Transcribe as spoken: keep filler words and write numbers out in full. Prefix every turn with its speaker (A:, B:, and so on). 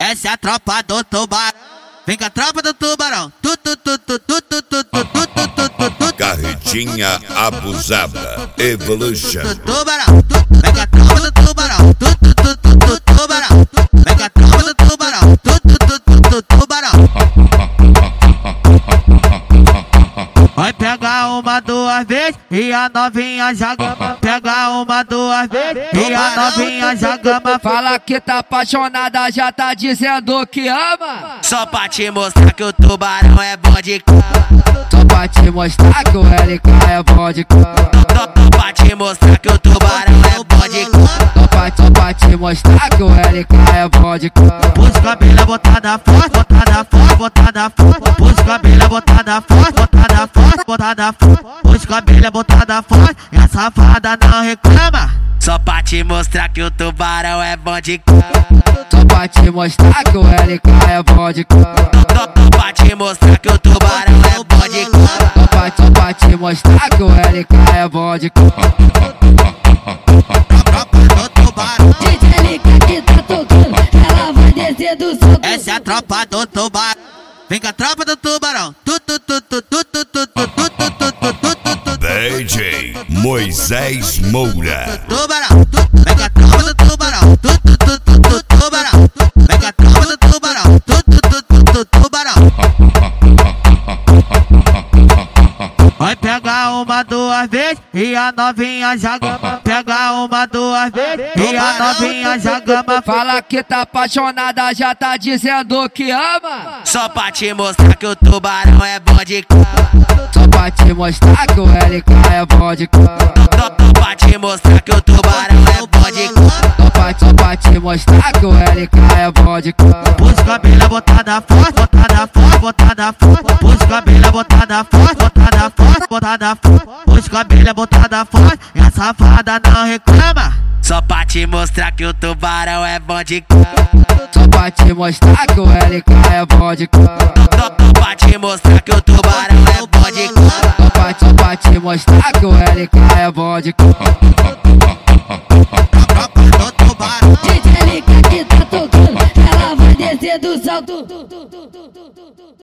A: Essa é a tropa do tubarão. Vem com a tropa do tubarão. Tu, tu, tu, tu, tu, tu, tu, tu, tu, tu, tu, tu, tu.
B: Carretinha abusada. Evolution.
A: Tubarão. Vem com a tropa do tubarão. Tu, tu, tu, tu, tu, tubarão. Vem com a tropa do tubarão. Tu, tu, tu, tu, tu, tubarão. Vai pegar uma, duas vezes e a novinha já gama. Pega uma, duas vezes e a novinha já gama.
C: Fala que tá apaixonada, já tá dizendo que ama.
A: Só pra te mostrar que o tubarão é bom de cama.
C: Só pra te mostrar que o L K é bom de cama.
A: Só pra te mostrar que o tubarão é bom de cama.
C: Só pra, só pra te mostrar que o L K é bom de cama.
A: Pus cabelo botada forte, botada forte, botada forte. Pus cabelo botada forte, botada forte, botada forte. Pus cabelo botada forte e a safada não reclama. Só pra te mostrar que o tubarão é bom de cama.
C: Só pra te mostrar que o L K é bom de cama.
A: Só pra te mostrar que o tubarão é bom de cama.
C: Só pra, só pra te mostrar que o L K é bom de cama.
D: D J L K que tá tocando, ela vai descer do salto.
A: Essa é a tropa do tubarão. Vem com a tropa do tubarão. Tu, tu, tu, tu, tu, tu, tu, tu, tu, tu, tu, tu, tu, tu.
B: D J Moisés Moura.
A: Tubarão. Vem com a tropa do tubarão. Tu, tu, tu, tu, tu, tubarão. Vem com a tropa do tubarão. Tu, tu, tu, tu, tu, tubarão. Vai pegar uma, duas vezes e a novinha já gama. Pega uma, duas vezes e a novinha já gama.
C: Fala que tá apaixonada, já tá dizendo que ama.
A: Só pra te mostrar que o tubarão é bom de cama.
C: Só pra te mostrar que o L K é bom de cama.
A: Só pra te mostrar que o tubarão é bom de cama.
C: Só pra, só pra te mostrar que o L K é bom de cama.
A: Pus cabelo botada forte, botada forte, botada forte. Pus cabelo botada forte, botada forte, botada forte. Pus cabelo botada forte e a safada não reclama. Só pra te mostrar que o tubarão é bom de cama.
C: Só pra te mostrar que o L K é bom de cama.
A: Só pra te mostrar que o tubarão é bom de cama.
C: Só pra, só pra te mostrar que o L K é bom de cama.
D: D J L K que tá tocando, ela vai descer do salto.